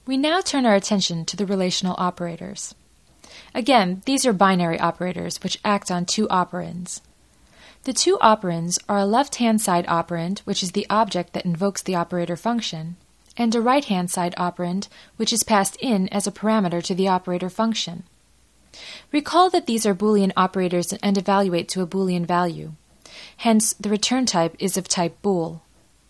We now turn our attention to the relational operators. Again, these are binary operators which act on two operands. The two operands are a left-hand side operand, which is the object that invokes the operator function, and a right-hand side operand, which is passed in as a parameter to the operator function. Recall that these are Boolean operators and evaluate to a Boolean value. Hence, the return type is of type bool.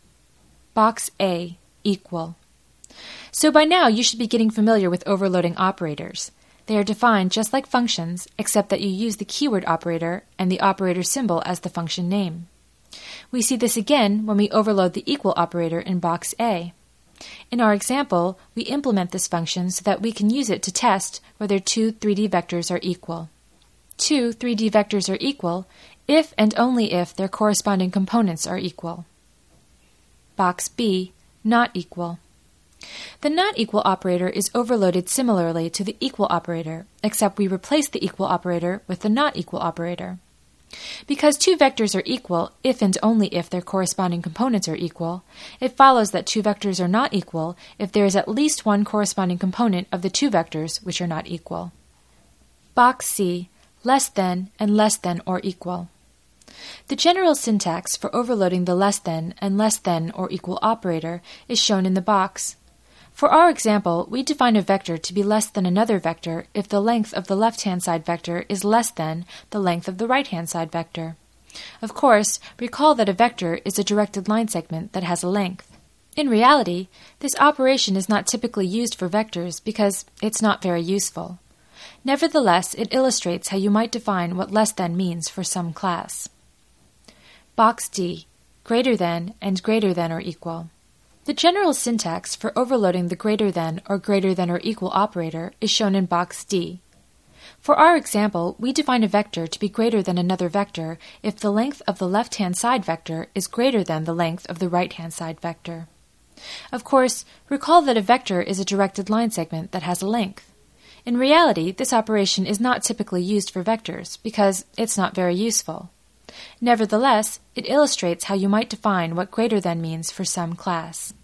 Box A, equal. So by now you should be getting familiar with overloading operators. They are defined just like functions, except that you use the keyword operator and the operator symbol as the function name. We see this again when we overload the equal operator in box A. In our example, we implement this function so that we can use it to test whether two 3D vectors are equal. Two 3D vectors are equal if and only if their corresponding components are equal. Box B, not equal. The not equal operator is overloaded similarly to the equal operator, except we replace the equal operator with the not equal operator. Because two vectors are equal if and only if their corresponding components are equal, it follows that two vectors are not equal if there is at least one corresponding component of the two vectors which are not equal. Box C, less than and less than or equal. The general syntax for overloading the less than and less than or equal operator is shown in the box. For our example, we define a vector to be less than another vector if the length of the left-hand side vector is less than the length of the right-hand side vector. Of course, recall that a vector is a directed line segment that has a length. In reality, this operation is not typically used for vectors because it's not very useful. Nevertheless, it illustrates how you might define what less than means for some class. Box D, greater than and greater than or equal. The general syntax for overloading the greater than or equal operator is shown in box D. For our example, we define a vector to be greater than another vector if the length of the left-hand side vector is greater than the length of the right-hand side vector. Of course, recall that a vector is a directed line segment that has a length. In reality, this operation is not typically used for vectors because it's not very useful. Nevertheless, it illustrates how you might define what greater than means for some class.